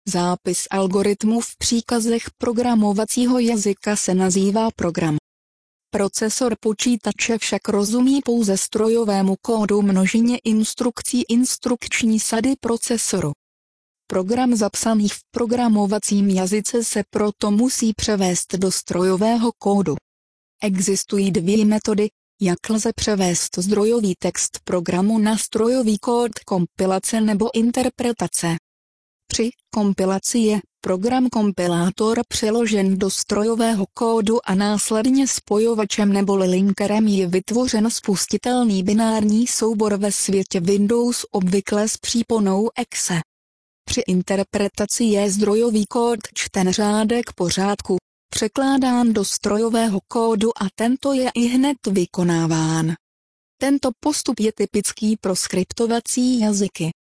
Zápis algoritmu v příkazech programovacího jazyka se nazývá program. Procesor počítače však rozumí pouze strojovému kódu množině instrukcí instrukční sady procesoru. Program zapsaný v programovacím jazyce se proto musí převést do strojového kódu. Existují dvě metody, jak lze převést zdrojový text programu na strojový kód: kompilace nebo interpretace. Při kompilaci je program kompilátor přeložen do strojového kódu a následně spojovačem neboli linkerem je vytvořen spustitelný binární soubor ve světě Windows, obvykle s příponou exe. Při interpretaci je zdrojový kód čten řádek po řádku, překládán do strojového kódu a tento je ihned vykonáván. Tento postup je typický pro skriptovací jazyky.